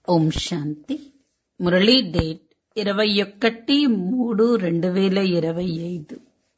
ఓం శాంతి. Murali date 21/3/2025.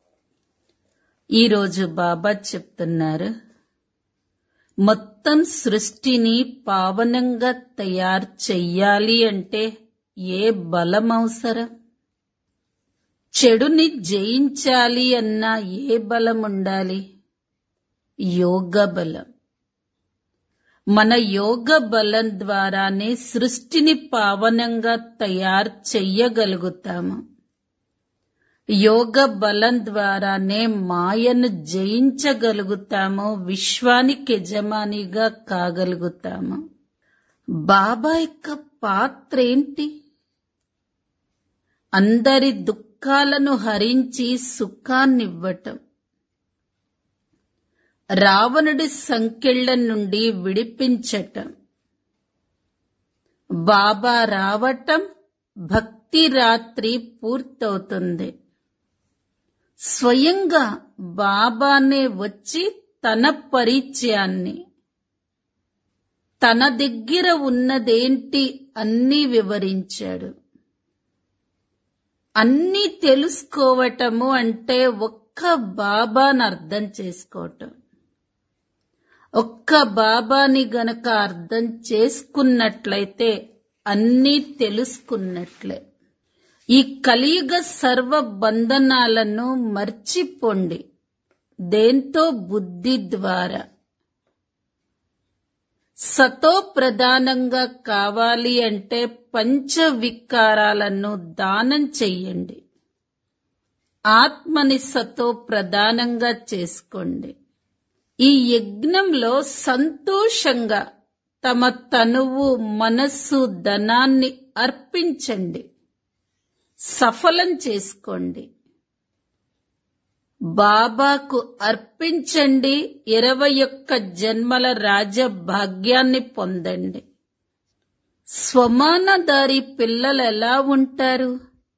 ఈరోజు బాబా చెప్తున్నారు, మొత్తం సృష్టిని పావనంగా తయారు చెయ్యాలి అంటే ఏ బలం అవసరం? చెడుని జయించాలి అన్నా ఏ బలం ఉండాలి? యోగ బలం. మన యోగ బలం ద్వారానే సృష్టిని పావనంగా తయారు చెయ్యగలుగుతాము. యోగ బలం ద్వారానే మాయను జయించగలుగుతాము, విశ్వానికి యజమానిగా కాగలుగుతాము. బాబా యొక్క పాత్ర ఏంటి? అందరి దుఃఖాలను హరించి సుఖాన్నివ్వటం, రావణుడి సంకెళ్ల నుండి విడిపించటం. బాబా రావటం భక్తి రాత్రి పూర్తవుతుంది. స్వయంగా బాబానే వచ్చి తన పరిచయాన్ని, తన దగ్గర ఉన్నదేంటి అన్నీ వివరించాడు. అన్నీ తెలుసుకోవటము అంటే ఒక్క బాబాను అర్థం చేసుకోవటం. ఒక్క బాబాని గనక అర్థం చేసుకున్నట్లయితే అన్నీ తెలుసుకున్నట్లే. ఈ కలియుగ సర్వ బంధనాలను మర్చిపోండి. దేంతో? బుద్ధి ద్వారా. సతో ప్రధానంగా కావాలి అంటే పంచవికారాలను దానం చెయ్యండి. ఆత్మని సతో ప్రధానంగా చేసుకోండి. ఈ యజ్ఞంలో సంతోషంగా తమ తనువు, మనస్సు, ధనాన్ని అర్పించండి. సఫలం చేసుకోండి. బాబాకు అర్పించండి. 21 జన్మల రాజభాగ్యాన్ని పొందండి. స్వమానధారి పిల్లలు ఎలా ఉంటారు?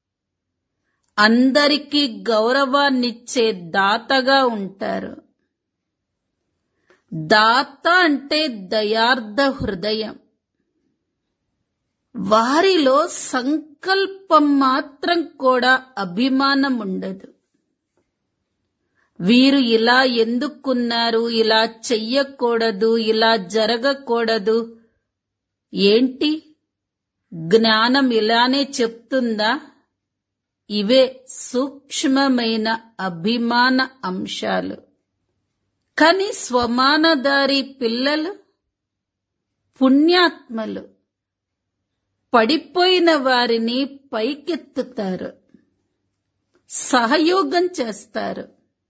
అందరికీ గౌరవాన్నిచ్చే దాతగా ఉంటారు. దాత అంటే దయార్థ హృదయం. వారిలో సంకల్పం మాత్రం కూడా అభిమానం ఉండదు. వీరు ఇలా ఎందుకున్నారు, ఇలా చెయ్యకూడదు, ఇలా జరగకూడదు. ఏంటి? జ్ఞానం ఇలానే చెప్తుందా? ఇవే సూక్ష్మమైన అభిమాన అంశాలు. కానీ స్వమానధారి పిల్లలు పుణ్యాత్మలు. పడిపోయిన వారిని పైకెత్తుతారు, సహయోగం చేస్తారు.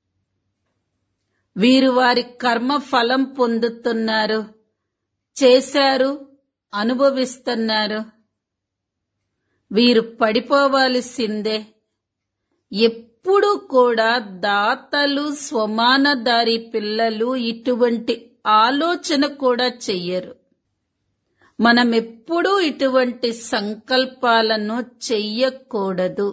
వీరు వారి కర్మ ఫలం పొందుతున్నారు, చేశారు, అనుభవిస్తున్నారు. వీరు పడిపోవాల్సిందే. ఎప్పుడు కూడా దాతలు, స్వమానధారి పిల్లలు ఇటువంటి ఆలోచన కూడా చెయ్యరు. మనం ఎప్పుడూ ఇటువంటి సంకల్పాలను చెయ్యకూడదు.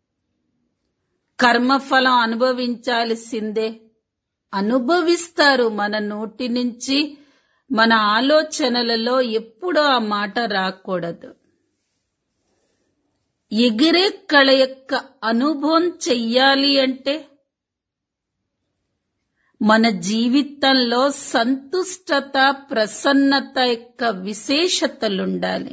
కర్మఫలం అనుభవించాల్సిందే. అనుభవిస్తారు. మన నోటి నుంచి, మన ఆలోచనలలో ఎప్పుడూ ఆ మాట రాకూడదు. ఎగిరే కళ యొక్క అనుభవం చెయ్యాలి అంటే మన జీవితంలో సంతుష్టత, ప్రసన్నత యొక్క విశేషతలుండాలి.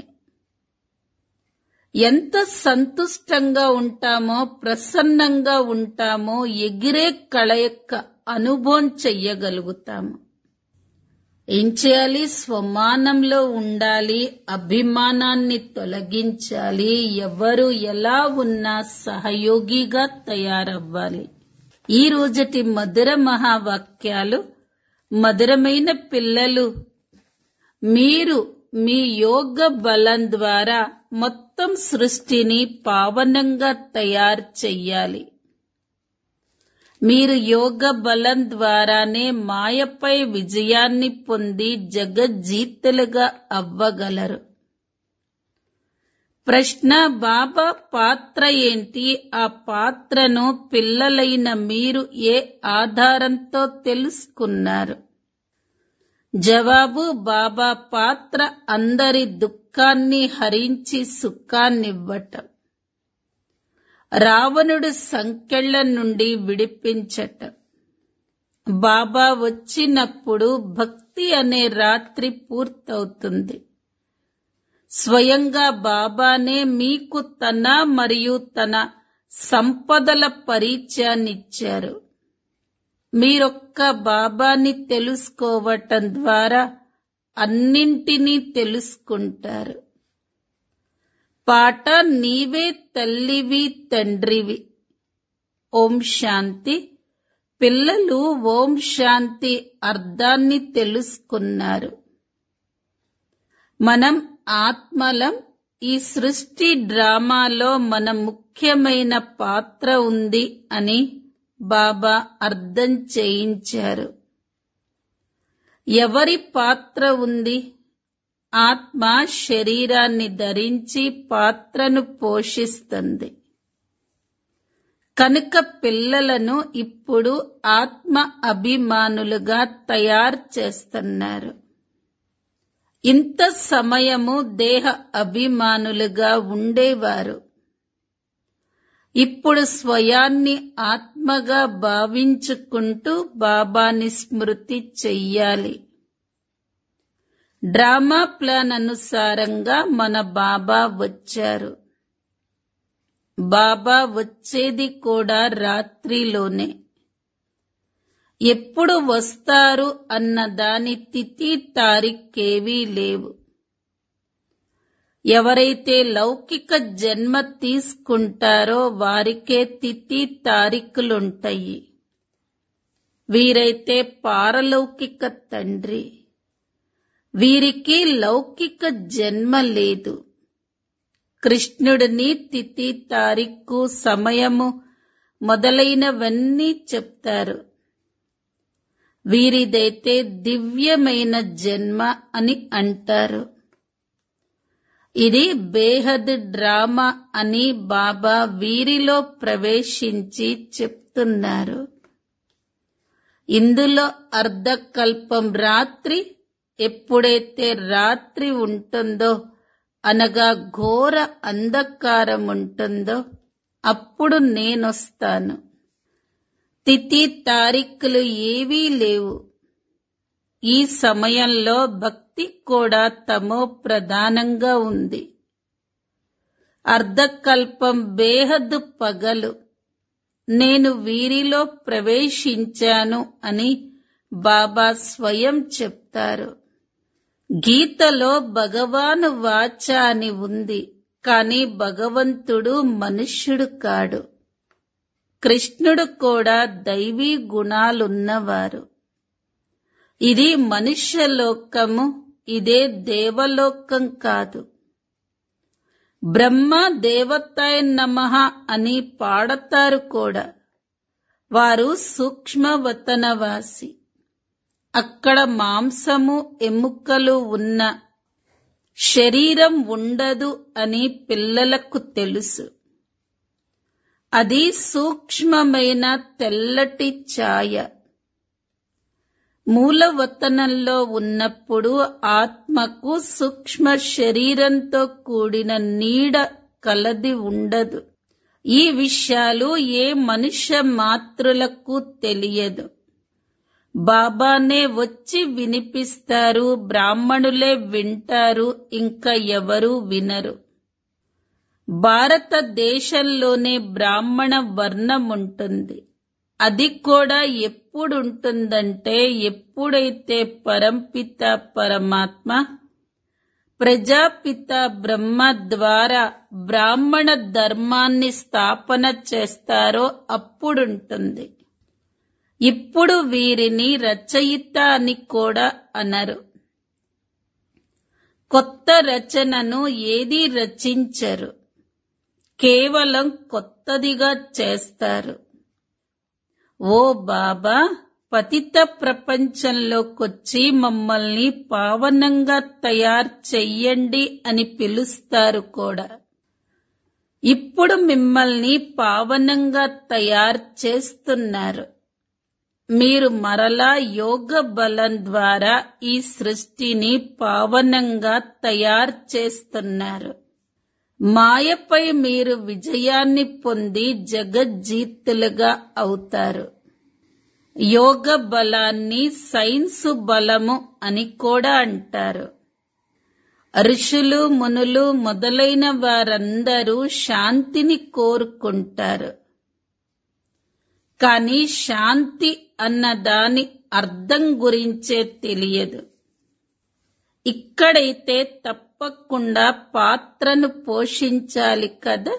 ఎంత సంతుష్టంగా ఉంటామో, ప్రసన్నంగా ఉంటామో ఎగిరే కళ యొక్క అనుభవం చెయ్యగలుగుతాము. ఏం చేయాలి? స్వమానంలో ఉండాలి. అభిమానాన్ని తొలగించాలి. ఎవరు ఎలా ఉన్నా సహయోగిగా తయారవ్వాలి. ఈ రోజటి మధుర మహావాక్యాలు. మధురమైన పిల్లలు, మీరు మీ యోగ బలం ద్వారా మొత్తం సృష్టిని పావనంగా తయారు చెయ్యాలి. మీరు యోగ బలం ద్వారానే మాయపై విజయాన్ని పొంది జగజ్జీతులుగా అవ్వగలరు. ప్రశ్న: బాబా పాత్ర ఏంటి? ఆ పాత్రను పిల్లలైన మీరు ఏ ఆధారంతో తెలుసుకున్నారు? జవాబు: బాబా పాత్ర అందరి దుఃఖ దుఃఖాన్ని హరించి సుఖాన్నివ్వటం, రావణుడు సంకెళ్ల నుండి విడిపించటం. బాబా వచ్చినప్పుడు భక్తి అనే రాత్రి పూర్తవుతుంది. స్వయంగా బాబానే మీకు తన మరియు తన సంపదల పరిచయాన్నిచ్చారు. మీరొక్క బాబాని తెలుసుకోవటం ద్వారా అన్నింటినీ తెలుసుకుంటారు. పాట నీవే తల్లివి తండ్రివి. ఓం శాంతి. పిల్లలు ఓం శాంతి అర్థాన్ని తెలుసుకున్నారు. మనం ఆత్మలం. ఈ సృష్టి డ్రామాలో మన ముఖ్యమైన పాత్ర ఉంది అని బాబా అర్థం చేయించారు. ఎవరి పాత్ర ఉంది? ఆత్మ శరీరాన్ని ధరించి పాత్రను పోషిస్తుంది. కనుక పిల్లలను ఇప్పుడు ఆత్మ అభిమానులుగా తయారు చేస్తున్నారు. ఇంత సమయము దేహ అభిమానులుగా ఉండేవారు. ఇప్పుడు స్వయాన్ని ఆత్మగా భావించుకుంటూ బాబాని స్మృతి చెయ్యాలి. డ్రామా ప్లాన్ అనుసారంగా మన బాబా వచ్చారు. బాబా వచ్చేది కూడా రాత్రిలోనే. ఎప్పుడు వస్తారు అన్న దాని తిథి తారీఖేవీ లేవు. ఎవరైతే లౌకిక జన్మ తీసుకుంటారో వారికే తిథి తారీఖులుంటాయి. వీరైతే పారలౌకిక తండ్రి. వీరికి లౌకిక జన్మ లేదు. కృష్ణుడిని తిథి తారీఖు సమయము మొదలైనవన్నీ చెప్తారు. వీరిదైతే దివ్యమైన జన్మ అని అంటారు. ఇది బేహద్ డ్రామా అని బాబా వీరిలో ప్రవేశించి చెప్తున్నారు. ఇందులో అర్ధకల్పం రాత్రి. ఎప్పుడైతే రాత్రి ఉంటుందో అనగా ఘోర అంధకారం ఉంటుందో అప్పుడు నేనొస్తాను. తిథి తారీఖులు ఏవీ లేవు. ఈ సమయంలో భక్తి కూడా తమో ప్రధానంగా ఉంది. అర్ధకల్పం బేహద్దు పగలు. నేను వీరిలో ప్రవేశించాను అని బాబా స్వయం చెప్తారు. గీతలో భగవాను వాచ అని ఉంది. కాని భగవంతుడు మనుష్యుడు కాడు. కృష్ణుడు కూడా దైవీ గుణాలున్నవారు. ఇది మనుష్యలోకము. ఇదే దేవలోకం కాదు. బ్రహ్మ దేవతాయ నమః అని పాడతారు కూడా. వారు సూక్ష్మవతనవాసి. అక్కడ మాంసము ఎముకలు ఉన్న శరీరం ఉండదు అని పిల్లలకు తెలుసు. అది సూక్ష్మమైన తెల్లటి ఛాయ. మూలవతనంలో ఉన్నప్పుడు ఆత్మకు సూక్ష్మ శరీరంతో కూడిన నీడ కలది ఉండదు. ఈ విషయాలు ఏ మనుష్య మాతృలకు తెలియదు. బాబానే వచ్చి వినిపిస్తారు. బ్రాహ్మణులే వింటారు. ఇంకా ఎవరూ వినరు. భారతదేశంలోనే బ్రాహ్మణ వర్ణం ఉంటుంది. అది కూడా ఎప్పుడుంటుందంటే ఎప్పుడైతే పరంపిత పరమాత్మ ప్రజాపిత బ్రహ్మ ద్వారా బ్రాహ్మణ ధర్మాన్ని స్థాపన చేస్తారో అప్పుడుంటుంది. ఇప్పుడు వీరిని రచయిత అని కూడా అనరు. కొత్త రచనను ఏదీ రచించరు. కేవలం కొత్తదిగా చేస్తారు. ఓ బాబా, పతిత ప్రపంచంలోకొచ్చి మమ్మల్ని పావనంగా తయారు చెయ్యండి అని పిలుస్తారు కూడా. ఇప్పుడు మిమ్మల్ని పావనంగా తయారు చేస్తున్నారు. మీరు మరలా యోగ బలం ద్వారా ఈ సృష్టిని పావనంగా తయారు చేస్తున్నారు. మాయపై మీరు విజయాన్ని పొంది జగజ్జీతులుగా అవుతారు. యోగ బలాన్ని సైన్సు బలము అని కూడా అంటారు. ఋషులు, మునులు మొదలైన వారందరూ శాంతిని కోరుకుంటారు. కానీ శాంతి అన్న దాని అర్థం గురించే తెలియదు. ఇక్కడైతే తప్పకుండా పాత్రను పోషించాలి కదా.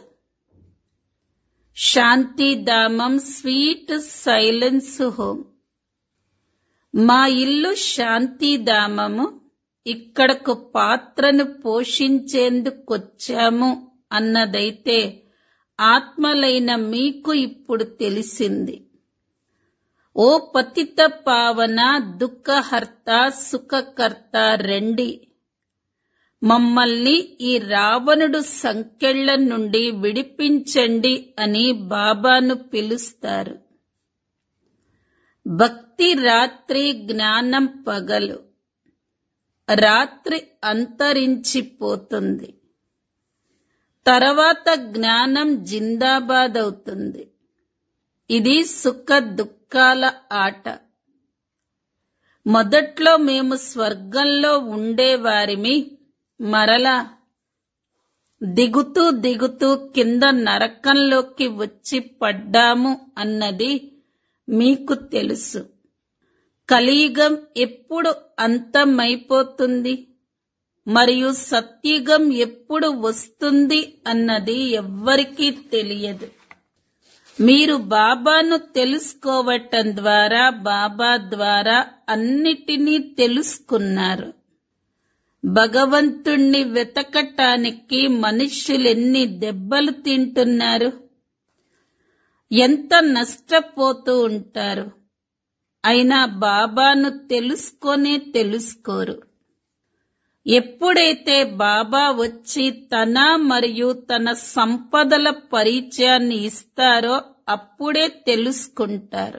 Shantidhamam sweet silence home. మా ఇల్లు శాంతిధామము. ఇక్కడకు పాత్రను పోషించేందుకొచ్చాము అన్నదైతే ఆత్మలైన మీకు ఇప్పుడు తెలిసింది. ఓ పతిత పావన, దుఃఖహర్త, సుఖకర్త రండి. మమ్మల్ని ఈ రావణుడు సంకెళ్ల నుండి విడిపించండి అని బాబాను పిలుస్తారు. భక్తి రాత్రి, జ్ఞానం పగలు. రాత్రి అంతరించిపోతుంది. తర్వాత జ్ఞానం జిందాబాద్ అవుతుంది. ఇది సుఖ దుఃఖాల ఆట. మొదట్లో మేము స్వర్గంలో ఉండేవారిమి, మరలా దిగుతూ దిగుతూ కింద నరకంలోకి వచ్చి పడ్డాము అన్నది మీకు తెలుసు. కలియుగం ఎప్పుడు అంతమైపోతుంది మరియు సత్యుగం ఎప్పుడు వస్తుంది అన్నది ఎవ్వరికీ తెలియదు. మీరు బాబాను తెలుసుకోవటం ద్వారా, బాబా ద్వారా అన్నిటినీ తెలుసుకున్నారు. భగవంతుణ్ణి వెతకటానికి మనుష్యులెన్ని దెబ్బలు తింటున్నారు, ఎంత నష్టపోతూ ఉంటారు. అయినా బాబాను తెలుసుకోరు. ఎప్పుడైతే బాబా వచ్చి తన మరియు తన సంపదల పరిచయాన్ని ఇస్తారో అప్పుడే తెలుసుకుంటారు.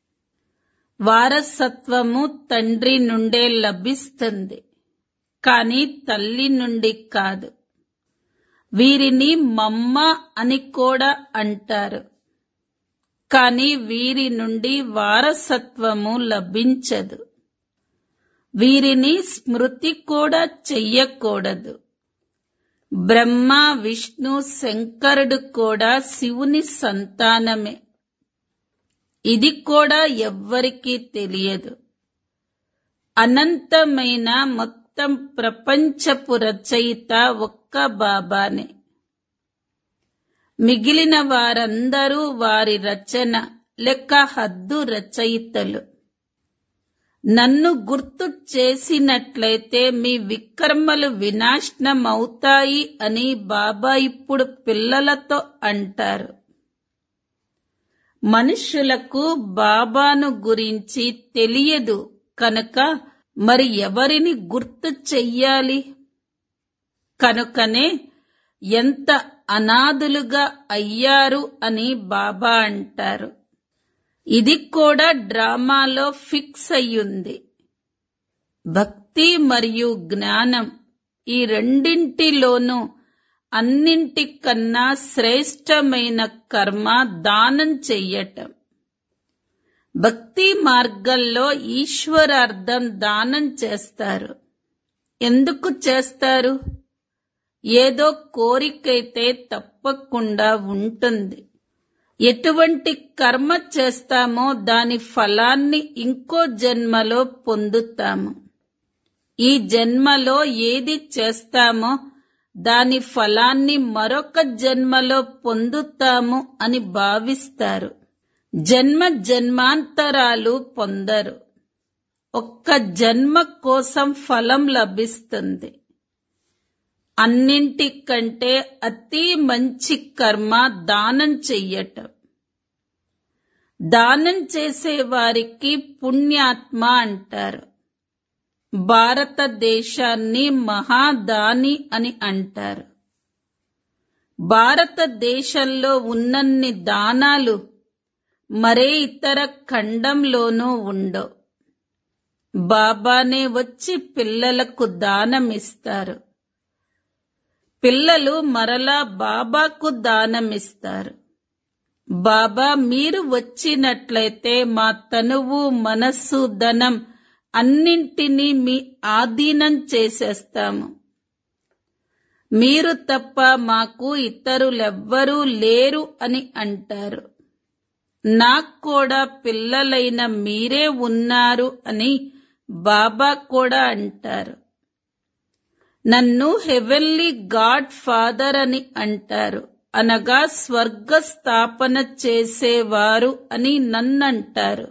వారసత్వము తండ్రి నుండే లభిస్తుంది, కానీ తల్లి నుండి కాదు. వీరిని మమ్మ అని కూడా అంటారు, కానీ వీరి నుండి వారసత్వము లభించదు. వీరిని స్మృతి కూడా చెయ్యకూడదు. బ్రహ్మ, విష్ణు, శంకరుడు కూడా శివుని సంతానమే. ఇది కూడా ఎవ్వరికీ తెలియదు. అనంతమైన మొత్తం ప్రపంచపు రచయిత ఒక్క బాబానే. మిగిలిన వారందరూ వారి రచన లెక్క హద్దు రచయితలు. నన్ను గుర్తు చేసినట్లయితే మీ వికర్మలు వినాశనమవుతాయి అని బాబా ఇప్పుడు పిల్లలతో అంటారు. మనుష్యులకు బాబాను గురించి తెలియదు కనుక మరి ఎవరిని గుర్తు చెయ్యాలి? కనుకనే ఎంత అనాథులుగా అయ్యారు అని బాబా అంటారు. ఇది కూడా డ్రామాలో ఫిక్స్ అయ్యుంది. భక్తి మరియు జ్ఞానం ఈ రెండింటిలోనూ అన్నింటికన్నా శ్రేష్టమైన కర్మ దానం చెయ్యటం. భక్తి మార్గంలో ఈశ్వరార్థం దానం చేస్తారు. ఎందుకు చేస్తారు? ఏదో కోరికైతే తప్పకుండా ఉంటుంది. ఎటువంటి కర్మ చేస్తామో దాని ఫలాన్ని ఇంకో జన్మలో పొందుతాము. ఈ జన్మలో ఏది చేస్తామో దాని ఫలాన్ని మరొక జన్మలో పొందుతాము అని భావిస్తారు. జన్మ జన్మాంతరాలు పొందరు. ఒక్క జన్మ కోసం ఫలం లభిస్తుంది. అన్నింటికంటే అతి మంచి కర్మ దానం చెయ్యటం. దానం చేసే వారికి పుణ్యాత్మ అంటారు. భారతదేశాన్ని మహాదాని అని అంటారు. భారతదేశంలో ఉన్నన్ని దానాలు మరే ఇతర ఖండంలోనూ ఉండవు. బాబానే వచ్చి పిల్లలకు దానమిస్తారు. పిల్లలు మరలా బాబాకు దానమిస్తారు. బాబా, మీరు వచ్చినట్లయితే మా తనువు, మనస్సు, ధనం అన్నింటినీ మీ ఆధీనం చేసేస్తాము. మీరు తప్ప మాకు ఇతరులెవ్వరూ లేరు అని అంటారు. నాకు కూడా పిల్లలైన మీరే ఉన్నారు అని బాబా కూడా అంటారు. నన్ను హెవెన్లీ గాడ్ ఫాదర్ అని అంటారు, అనగా స్వర్గ స్థాపన చేసేవారు అని నన్నంటారు.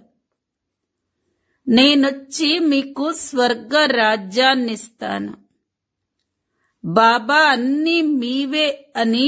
నేనొచ్చి మీకు స్వర్గ రాజ్యాన్నిస్తాను. బాబా అన్నీ మీవే అని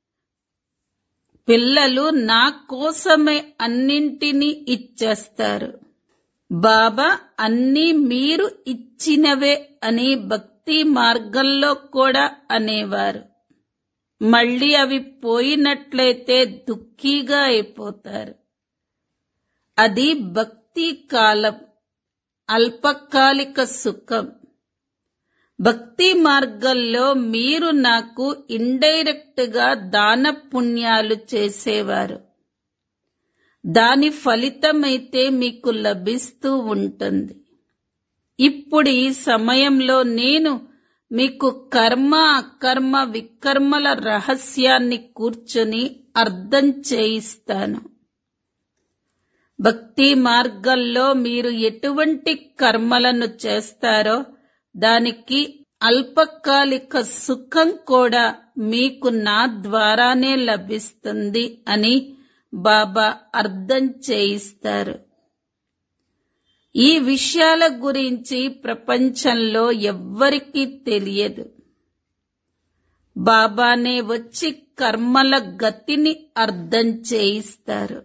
పిల్లలు నా కోసమే అన్నింటినీ ఇచ్చేస్తారు. బాబా అన్నీ మీరు ఇచ్చినవే అని భక్తి మార్గంలో కూడా అనేవారు. మళ్ళీ అవి పోయినట్లయితే దుఃఖీగా అయిపోతారు. అది భక్తి కాలం, అల్పకాలిక సుఖం. భక్తి మార్గంలో మీరు నాకు ఇండైరెక్ట్ గా దాన పుణ్యాలు చేసేవారు. దాని ఫలితమైతే మీకు లభిస్తూ ఉంటుంది. ఇప్పుడు ఈ సమయంలో నేను మీకు కర్మ, అకర్మ, వికర్మల రహస్యాన్ని కూర్చొని అర్థం చేయిస్తాను. భక్తి మార్గంలో మీరు ఎటువంటి కర్మలను చేస్తారో దానికి అల్పకాలిక సుఖం కూడా మీకు నా ద్వారానే లభిస్తుంది అని బాబా అర్థం చేయిస్తారు. ఈ విషయాల గురించి ప్రపంచంలో ఎవ్వరికీ తెలియదు. బాబానే వచ్చి కర్మల గతిని అర్థం చేయిస్తారు.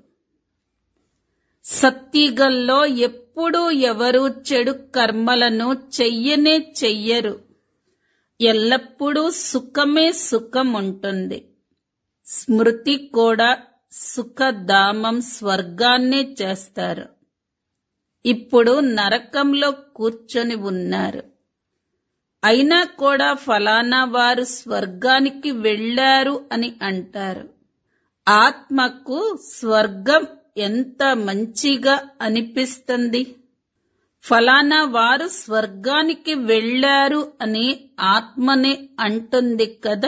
సత్యుగంలో ఎప్పుడూ ఎవరు చెడు కర్మలను చెయ్యనే చెయ్యరు. ఎల్లప్పుడూ సుఖమే సుఖం ఉంటుంది. స్మృతి కూడా సుఖధామం స్వర్గాన్నే చేస్తారు. ఇప్పుడు నరకంలో కూర్చొని ఉన్నారు. అయినా కూడా ఫలానా వారు స్వర్గానికి వెళ్ళారు అని అంటారు. ఆత్మకు స్వర్గం ఎంత మంచిగా అనిపిస్తుంది. ఫలానా వారు స్వర్గానికి వెళ్ళారు అని ఆత్మనే అంటుంది కదా.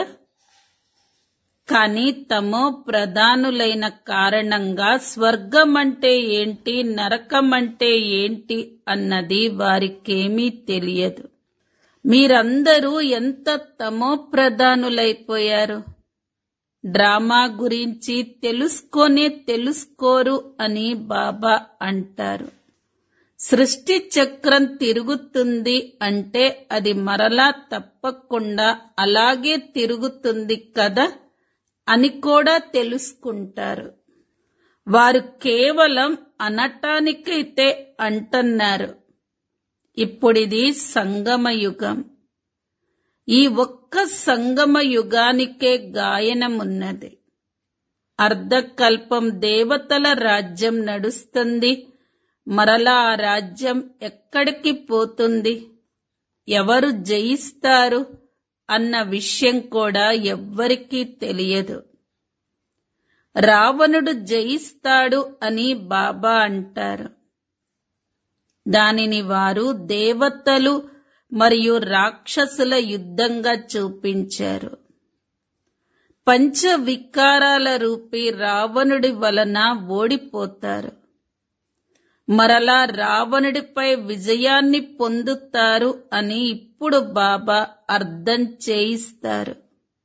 కానీ తమో ప్రధానులైన కారణంగా స్వర్గం అంటే ఏంటి, నరకం అంటే ఏంటి అన్నది వారికేమీ తెలియదు. మీరందరూ ఎంత తమో ప్రధానులైపోయారు. డ్రామా గురించి తెలుసుకోరు అని బాబా అంటారు. సృష్టి చక్రం తిరుగుతుంది అంటే అది మరలా తప్పకుండా అలాగే తిరుగుతుంది కదా అని కూడా తెలుసుకుంటారు. వారు కేవలం అనటానికైతే అంటున్నారు. ఇప్పుడిది సంగమయుగం. ఈ ఒక్క సంగమ యుగానికే గాయనమున్నది. అర్ధకల్పం దేవతల రాజ్యం నడుస్తుంది. మరలా ఆ రాజ్యం ఎక్కడికి పోతుంది, ఎవరు జయిస్తారు అన్న విషయం కూడా ఎవ్వరికీ తెలియదు. రావణుడు జయిస్తాడు అని బాబా అంటారు. దానిని వారు దేవతలు మరియు రాక్షసుల యుద్ధంగా చూపించారు. పంచ వికారాల రూపీ రావణుడి వలన ఓడిపోతారు. మరలా రావణుడిపై విజయాన్ని పొందుతారు అని ఇప్పుడు బాబా అర్థం చేయిస్తారు.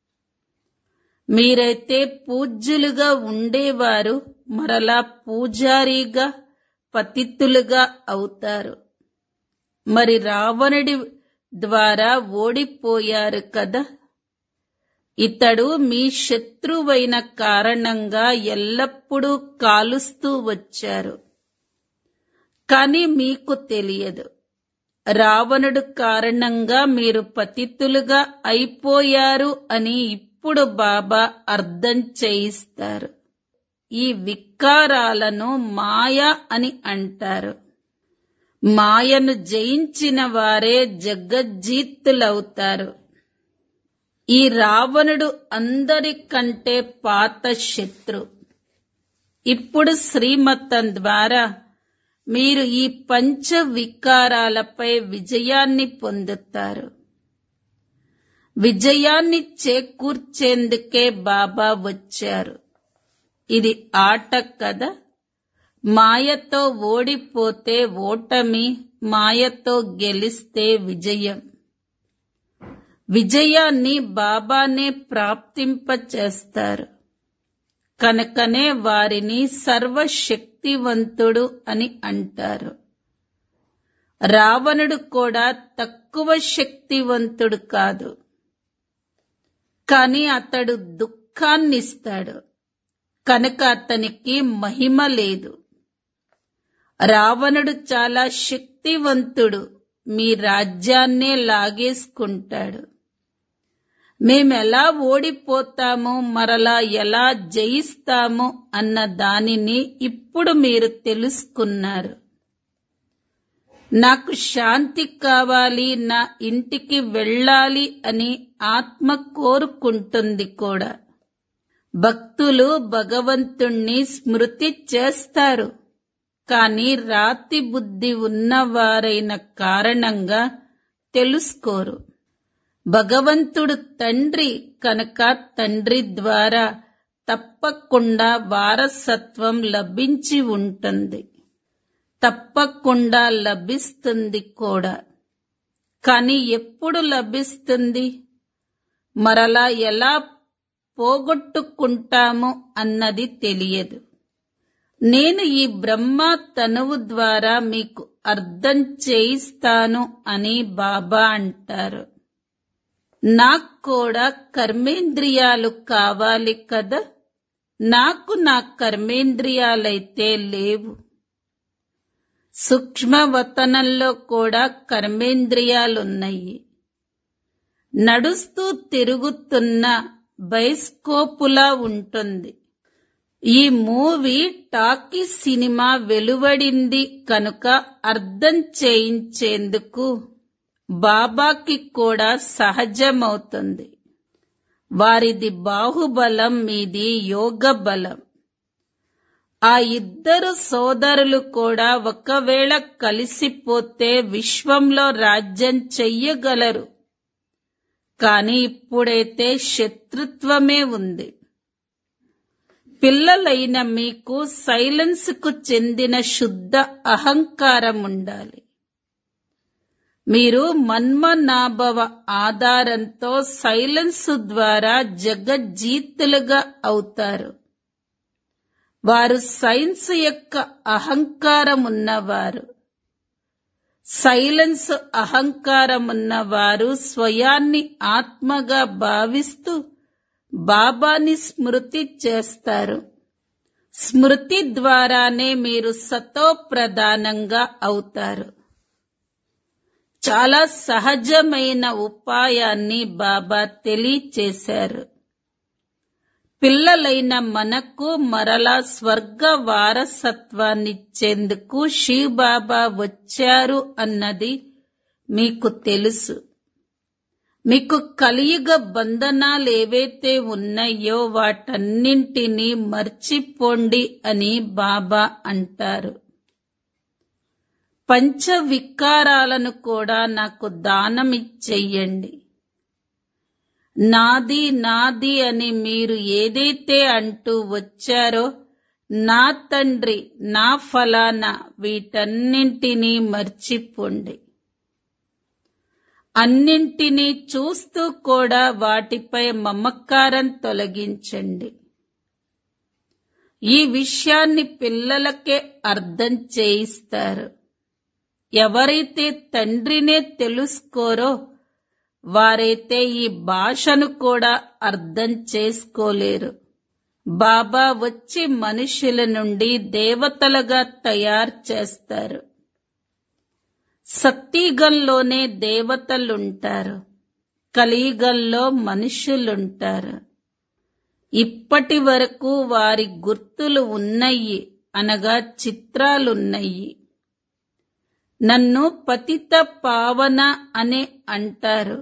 మీరైతే పూజ్యులుగా ఉండేవారు మరలా పూజారిగా, పతితులుగా అవుతారు. మరి రావణుడి ద్వారా ఓడిపోయారు కదా. ఇతడు మీ శత్రువైన కారణంగా ఎల్లప్పుడూ కాలుస్తూ వచ్చారు. కానీ మీకు తెలియదు, రావణుడు కారణంగా మీరు పతితులుగా అయిపోయారు అని ఇప్పుడు బాబా అర్థం చేయిస్తారు. ఈ వికారాలను మాయ అని అంటారు. మాయను జయించిన వారే జగజ్జీతులవుతారు. ఈ రావణుడు అందరికంటే పాత శత్రు. ఇప్పుడు శ్రీమతం ద్వారా మీరు ఈ పంచ వికారాలపై విజయాన్ని పొందుతారు. విజయాన్ని చేకూర్చేందుకే బాబా వచ్చారు. ఇది ఆట కదా. మాయతో ఓడిపోతే ఓటమి, మాయతో గెలిస్తే విజయం. విజయాన్ని బాబానే ప్రాప్తింపచేస్తారు. కనుకనే వారిని సర్వశక్తివంతుడు అని అంటారు. రావణుడు కూడా తక్కువ శక్తివంతుడు కాదు, కానీ అతడు దుఃఖాన్నిస్తాడు. కనుక అతనికి మహిమ లేదు. రావణుడు చాలా శక్తివంతుడు. మీ రాజ్యాన్నే లాగేసుకుంటాడు. మేమెలా ఓడిపోతాము, మరలా ఎలా జయిస్తాము అన్న దానిని ఇప్పుడు మీరు తెలుసుకున్నారు. నాకు శాంతి కావాలి, నా ఇంటికి వెళ్ళాలి అని ఆత్మ కోరుకుంటుంది కూడా. భక్తులు భగవంతుణ్ణి స్మృతి చేస్తారు, కానీ రాతి బుద్ధి ఉన్నవారైన కారణంగా తెలుసుకోరు. భగవంతుడు తండ్రి కనుక తండ్రి ద్వారా తప్పకుండా వారసత్వం లభించి ఉంటుంది. తప్పకుండా లభిస్తుంది కూడా. కానీ ఎప్పుడు లభిస్తుంది, మరలా ఎలా పోగొట్టుకుంటాము అన్నది తెలియదు. నేను ఈ బ్రహ్మ తనువు ద్వారా మీకు అర్థం చేయిస్తాను అని బాబా అంటారు. నాకు కూడా కర్మేంద్రియాలు కావాలి కదా. నాకు నా కర్మేంద్రియాలైతే లేవు. సూక్ష్మవతనంలో కూడా కర్మేంద్రియాలున్నాయి. నడుస్తూ తిరుగుతున్న బైస్కోపులా ఉంటుంది. ఈ మూవీ టాకీ సినిమా వెలువడింది కనుక అర్థం చేయించేందుకు బాబాకి కూడా సహజమవుతుంది. వారిది బాహుబలం, మీది యోగ బలం. ఆ ఇద్దరు సోదరులు కూడా ఒకవేళ కలిసిపోతే విశ్వంలో రాజ్యం చెయ్యగలరు. కానీ ఇప్పుడైతే శత్రుత్వమే ఉంది. పిల్లలైన మీకు సైలెన్స్ కు చెందిన శుద్ధ అహంకారం ఉండాలి. మీరు మన్మనాభవ ఆధారంతో సైలెన్స్ ద్వారా జగజ్జీతులుగా అవుతారు. వారు సైన్స్ యొక్క అహంకారం ఉన్నవారు. సైలెన్స్ అహంకారం ఉన్నవారు స్వయాన్ని ఆత్మగా భావిస్తూ బాబాని స్మృతి చేస్తారు. స్మృతి ద్వారానే మీరు సతో ప్రధానంగా అవుతారు. చాలా సహజమైన ఉపాయాన్ని బాబా తెలియచేశారు. పిల్లలైన మనకు మరలా స్వర్గ వారసత్వాన్నిచ్చేందుకు శివ్ బాబా వచ్చారు అన్నది మీకు తెలుసు. మీకు కలియుగ బంధనాలు ఏవైతే ఉన్నాయో వాటన్నింటినీ మర్చిపోండి అని బాబా అంటారు. పంచ వికారాలను కూడా నాకు దానమిచ్చెయ్యండి. నాది నాది అని మీరు ఏదైతే అంటూ వచ్చారో, నా తండ్రి, నా ఫలానా, వీటన్నింటినీ మర్చిపోండి. అన్నింటినీ చూస్తూ కూడా వాటిపై మమకారం తొలగించండి. ఈ విషయాన్ని పిల్లలకే అర్థం చేయిస్తారు. ఎవరైతే తండ్రినే తెలుసుకోరో వారైతే ఈ భాషను కూడా అర్థం చేసుకోలేరు. బాబా వచ్చి మనుషుల నుండి దేవతలుగా తయారు చేస్తారు. సత్యుగంలోనే దేవతలుంటారు, కలియుగంలో మనుషులుంటారు. ఇప్పటి వరకు వారి గుర్తులు ఉన్నాయి, అనగా చిత్రాలున్నాయి. నన్ను పతిత పావన అని అంటారు.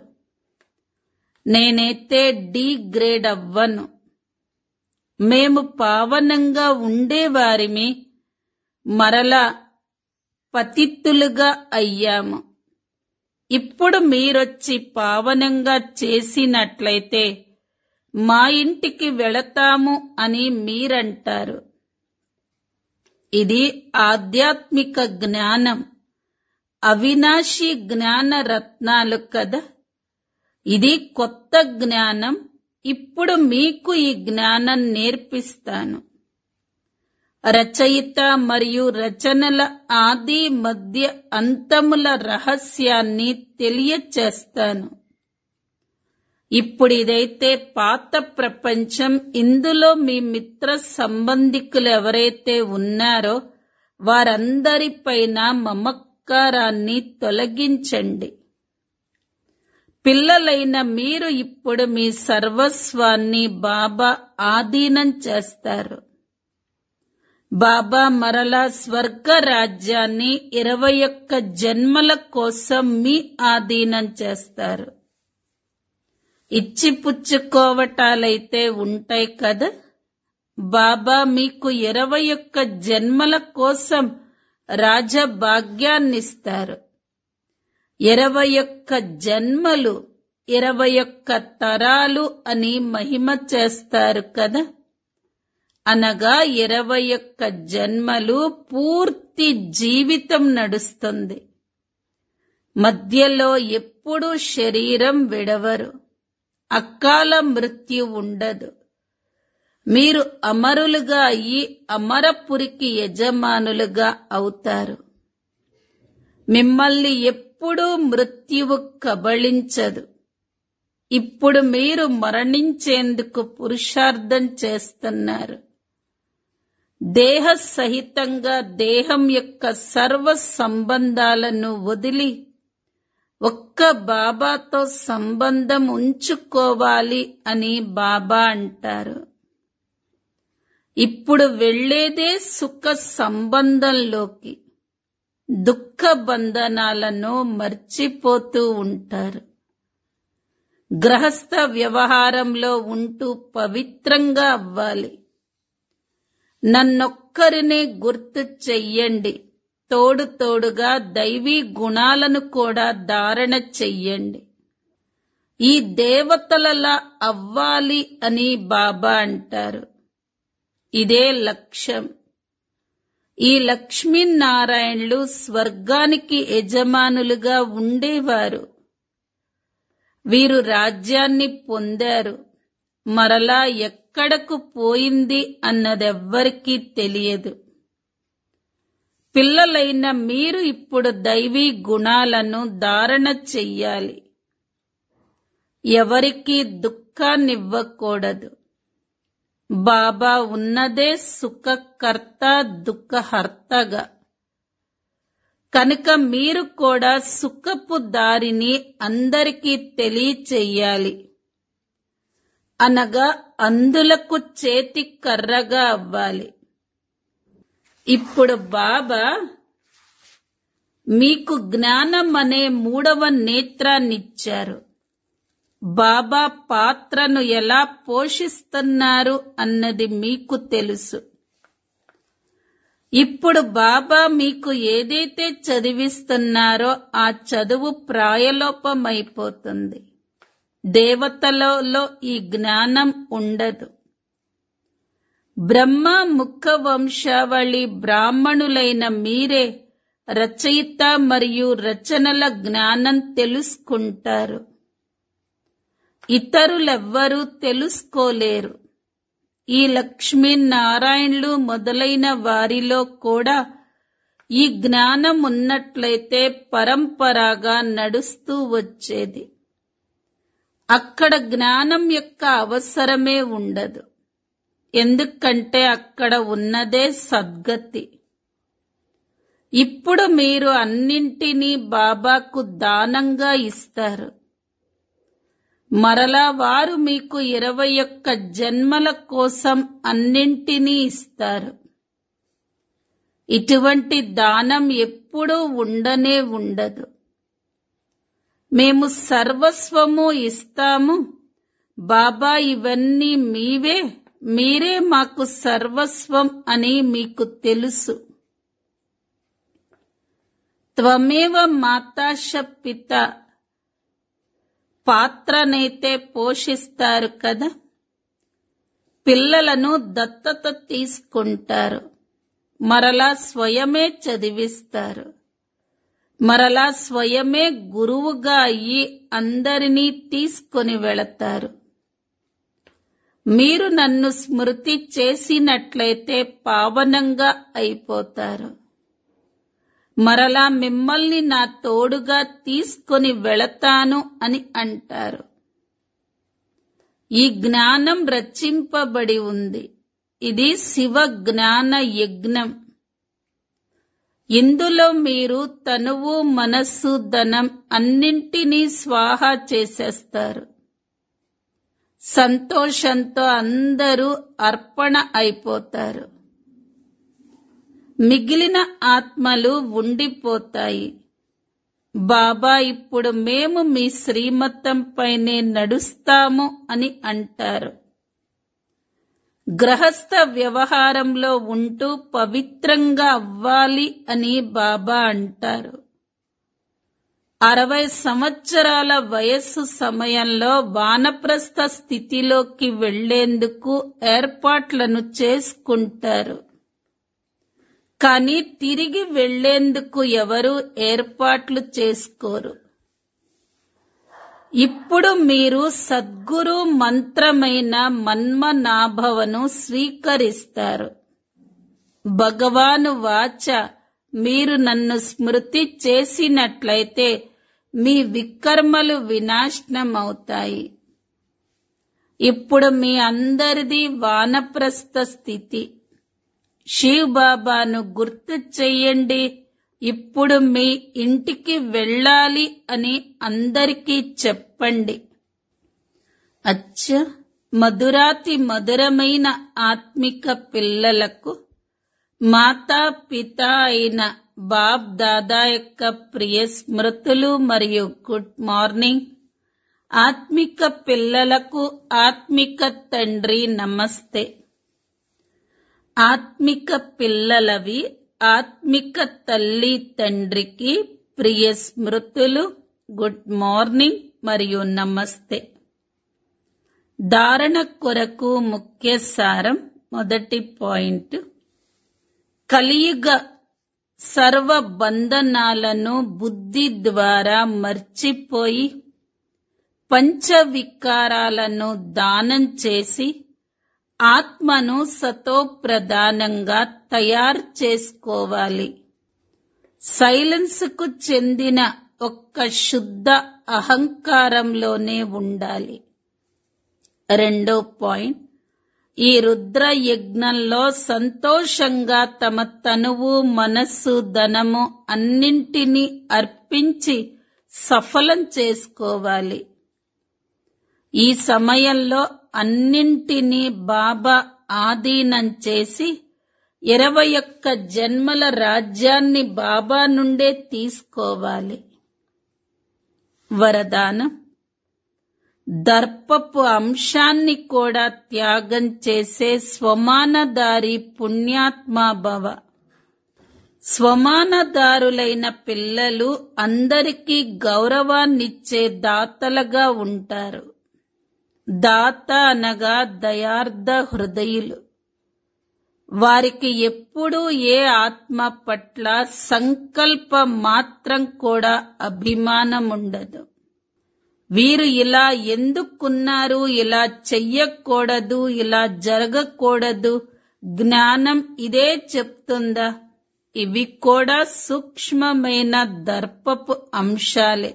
నేనైతే గ్రేడ్ అవ్వను. మేము పావనంగా ఉండేవారిమి, మరలా పతితులుగా అయ్యాము. ఇప్పుడు మీరొచ్చి పావనంగా చేసినట్లయితే మా ఇంటికి వెళతాము అని మీరంటారు. ఇది ఆధ్యాత్మిక జ్ఞానం, అవినాశి జ్ఞాన రత్నాలు కదా. ఇది కొత్త జ్ఞానం. ఇప్పుడు మీకు ఈ జ్ఞానం నేర్పిస్తాను. రచయిత మరియు రచనల ఆది మధ్య అంతముల రహస్యాన్ని తెలియచేస్తాను. ఇప్పుడు ఇదైతే పాత ప్రపంచం. ఇందులో మీ మిత్ర సంబంధికులు ఎవరైతే ఉన్నారో వారందరిపైన మమకారాన్ని తొలగించండి. పిల్లలైన మీరు ఇప్పుడు మీ సర్వస్వాన్ని బాబా ఆధీనం చేస్తారు. బాబా మరలా స్వర్గ రాజ్యాన్ని 21 జన్మల కోసం మీ ఆధీనం చేస్తారు. ఇచ్చిపుచ్చుకోవటాలైతే ఉంటాయి కదా. బాబా మీకు 21 జన్మల కోసం రాజభాగ్యాన్నిస్తారు. 21 జన్మలు 21 తరాలు అని మహిమ చేస్తారు కదా. అనగా 21 జన్మలు పూర్తి జీవితం నడుస్తుంది. మధ్యలో ఎప్పుడూ శరీరం విడవరు. అకాల మృత్యు ఉండదు. మీరు అమరులుగా అయ్యి అమరపురికి యజమానులుగా అవుతారు. మిమ్మల్ని ఎప్పుడూ మృత్యువు కబళించదు. ఇప్పుడు మీరు మరణించేందుకు పురుషార్థం చేస్తున్నారు. దేహ సహితంగా దేహం యొక్క సర్వ సంబంధాలను వదిలి ఒక్క బాబాతో సంబంధం ఉంచుకోవాలి అని బాబా అంటారు. ఇప్పుడు వెళ్ళేదే సుఖ సంబంధంలోకి. దుఃఖ బంధనాలను మర్చిపోతూ ఉంటారు. గృహస్థ వ్యవహారంలో ఉంటూ పవిత్రంగా అవ్వాలి. నన్నొక్కరినే గుర్తు చెయ్యండి. తోడుగా దైవీ గుణాలను కూడా ధారణ చెయ్యండి. ఈ దేవతలలా అవ్వాలి అని బాబా అంటారు. ఇదే లక్ష్యం. ఈ లక్ష్మీనారాయణులు స్వర్గానికి యజమానులుగా ఉండేవారు. వీరు రాజ్యాన్ని పొందారు. మరలా ఎక్కడకు పోయింది అన్నదెవ్వరికీ తెలియదు. పిల్లలైన మీరు ఇప్పుడు దైవీ గుణాలను ధారణ చెయ్యాలి. ఎవరికీ దుఃఖాన్నివ్వకూడదు. బాబా ఉన్నదే సుఖకర్త దుఃఖహర్తగా. కనుక మీరు కూడా సుఖపు దారిని అందరికీ తెలియచెయ్యాలి. అనగా అందులకు చేతి కర్రగా అవ్వాలి. ఇప్పుడు బాబా మీకు జ్ఞానం అనే 3వ నేత్రాన్నిచ్చారు. బాబా పాత్రను ఎలా పోషిస్తున్నారు అన్నది మీకు తెలుసు. ఇప్పుడు బాబా మీకు ఏదైతే చదివిస్తున్నారో ఆ చదువు ప్రాయలోపమైపోతుంది. దేవతలలో ఈ జ్ఞానం ఉండదు. బ్రహ్మ ముఖ వంశావళి బ్రాహ్మణులైన మీరే రచయిత మరియు రచనల జ్ఞానం తెలుసుకుంటారు. ఇతరులెవ్వరూ తెలుసుకోలేరు. ఈ లక్ష్మీనారాయణులు మొదలైన వారిలో కూడా ఈ జ్ఞానం ఉన్నట్లయితే పరంపరగా నడుస్తూ వచ్చేది. అక్కడ జ్ఞానం యొక్క అవసరమే ఉండదు. ఎందుకంటే అక్కడ ఉన్నదే సద్గతి. ఇప్పుడు మీరు అన్నింటినీ బాబాకు దానంగా ఇస్తారు. మరలా వారు మీకు 21 జన్మల కోసం అన్నింటినీ ఇస్తారు. ఇటువంటి దానం ఎప్పుడూ ఉండనే ఉండదు. మేము సర్వస్వము ఇస్తాము బాబా, ఇవన్నీ మీవే, మీరే మాకు సర్వస్వం అని మీకు తెలుసు. త్వమేవ మాతాశ పిత పాత్రనైతే పోషిస్తారు కదా, పిల్లలను దత్తత తీసుకుంటారు, మరలా స్వయమే చదివిస్తారు, మరలా స్వయమే గురువుగా అయ్యి అందరినీ తీసుకొని వెళతారు. మీరు నన్ను స్మృతి చేసినట్లయితే పావనంగా అయిపోతారు. మరలా మిమ్మల్ని నా తోడుగా తీసుకొని వెళతాను అని అంటారు. ఈ జ్ఞానం రచింపబడి ఉంది. ఇది శివ జ్ఞాన యజ్ఞం. ఇందులో మీరు తనువు, మనస్సు, ధనం అన్నింటినీ స్వాహా చేసేస్తారు. సంతోషంతో అందరూ అర్పణ అయిపోతారు. మిగిలిన ఆత్మలు ఉండిపోతాయి. బాబా ఇప్పుడు మేము మీ శ్రీమతంపైనే నడుస్తాము అని అంటారు. గృహస్థ వ్యవహారంలో ఉంటూ పవిత్రంగా అవ్వాలి అని బాబా అంటారు. 60 సంవత్సరాల వయస్సు సమయంలో వానప్రస్థ స్థితిలోకి వెళ్లేందుకు ఏర్పాట్లను చేసుకుంటారు. కానీ తిరిగి వెళ్లేందుకు ఎవరూ ఏర్పాట్లు చేసుకోరు. ఇప్పుడు మీరు సద్గురు మంత్రమైన మన్మనాభవను స్వీకరిస్తారు. భగవాను వాచ, మీరు నన్ను స్మృతి చేసినట్లయితే మీ వికర్మలు వినాశనమవుతాయి. ఇప్పుడు మీ అందరిది వానప్రస్థ స్థితి. శివ్ బాబాను గుర్తు చెయ్యండి. ఇప్పుడు మీ ఇంటికి వెళ్ళాలి అని అందరికీ చెప్పండి. అచ్చా, మధురాతి మధురమైన ఆత్మిక పిల్లలకు మాతా పిత అయిన బాప్ దాదా యొక్క ప్రియ స్మృతులు మరియు గుడ్ మార్నింగ్. ఆత్మిక పిల్లలకు ఆత్మిక తండ్రి నమస్తే. ఆత్మిక పిల్లలవి ఆత్మిక తల్లి తండ్రికి ప్రియ స్మృతులు, గుడ్ మార్నింగ్ మరియు నమస్తే. ధారణ కొరకు ముఖ్య సారం. మొదటి పాయింట్, కలియుగ సర్వ బంధనాలను బుద్ధి ద్వారా మర్చిపోయి పంచవికారాలను దానం చేసి ఆత్మను సతోప్రధానంగా తయారు చేసుకోవాలి. సైలెన్స్ కు చెందిన ఒక్క శుద్ధ అహంకారంలోనే ఉండాలి. రెండో పాయింట్, ఈ రుద్ర యజ్ఞంలో సంతోషంగా తమ తనువు, మనస్సు, ధనము అన్నింటినీ అర్పించి సఫలం చేసుకోవాలి. ఈ సమయంలో అన్నింటినీ బాబా ఆధీనం చేసి 21 జన్మల రాజ్యాన్ని బాబా నుండే తీసుకోవాలి. వరదానం, దర్పపు అంశాన్ని కూడా త్యాగం చేసే స్వమానదారి పుణ్యాత్మాభవ. స్వమానదారులైన పిల్లలు అందరికీ గౌరవాన్నిచ్చే దాతలుగా ఉంటారు. దాత అనగా దయార్థ హృదయులు. వారికి ఎప్పుడూ ఏ ఆత్మ పట్ల సంకల్ప మాత్రం కూడా అభిమానం ఉండదు. వీరు ఇలా ఎందుకున్నారు, ఇలా చెయ్యకూడదు, ఇలా జరగకూడదు, జ్ఞానం ఇదే చెప్తుందా? ఇవి కూడా సూక్ష్మమైన దర్పపు అంశాలే.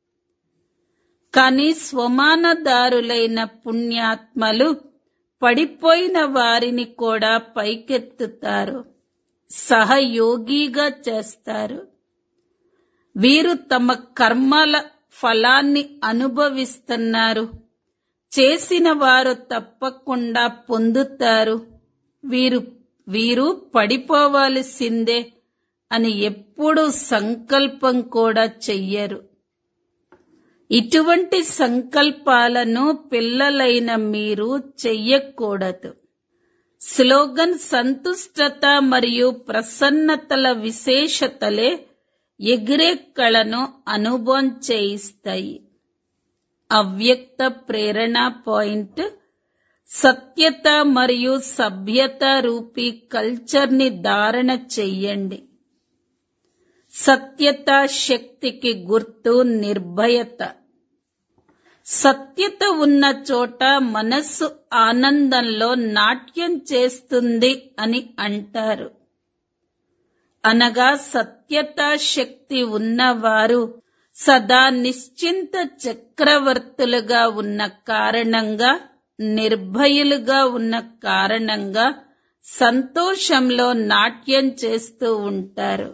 కాని స్వమానదారులైన పుణ్యాత్మలు పడిపోయిన వారిని కూడా పైకెత్తుతారు, సహయోగిగా చేస్తారు. వీరు తమ కర్మల ఫలాన్ని అనుభవిస్తున్నారు. చేసిన వారు తప్పకుండా పొందుతారు, వీరు పడిపోవాల్సిందే అని ఎప్పుడూ సంకల్పం కూడా చెయ్యరు. ఇటువంటి సంకల్పాలను పిల్లలైన మీరు చెయ్యకూడదు. స్లోగన్ సంతుష్టత మరియు ప్రసన్నతల విశేషతలే ఎగిరే కళను అనుభవం చేయిస్తాయి. అవ్యక్త ప్రేరణ పాయింట్: సత్యత మరియు సభ్యత రూపీ కల్చర్ని ధారణ చెయ్యండి. సత్యత శక్తికి గుర్తు నిర్భయత. సత్యత ఉన్న చోట మనస్సు ఆనందంలో నాట్యం చేస్తుంది అని అంటారు. అనగా సత్యతా శక్తి ఉన్నవారు సదా నిశ్చింత చక్రవర్తులుగా ఉన్న కారణంగా, నిర్భయులుగా ఉన్న కారణంగా సంతోషంలో నాట్యం చేస్తూ ఉంటారు.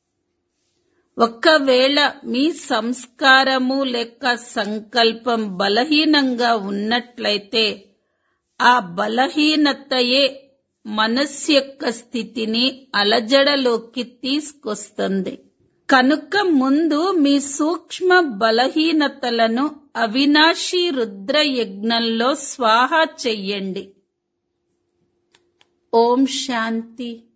ఒకవేళ మీ సంస్కారము లేక సంకల్పం బలహీనంగా ఉన్నట్లయితే ఆ బలహీనతయే మనస్సు యొక్క స్థితిని అలజడలోకి తీసుకొస్తుంది. కనుక ముందు మీ సూక్ష్మ బలహీనతలను అవినాశీ రుద్ర యజ్ఞంలో స్వాహా చెయ్యండి. ఓం శాంతి.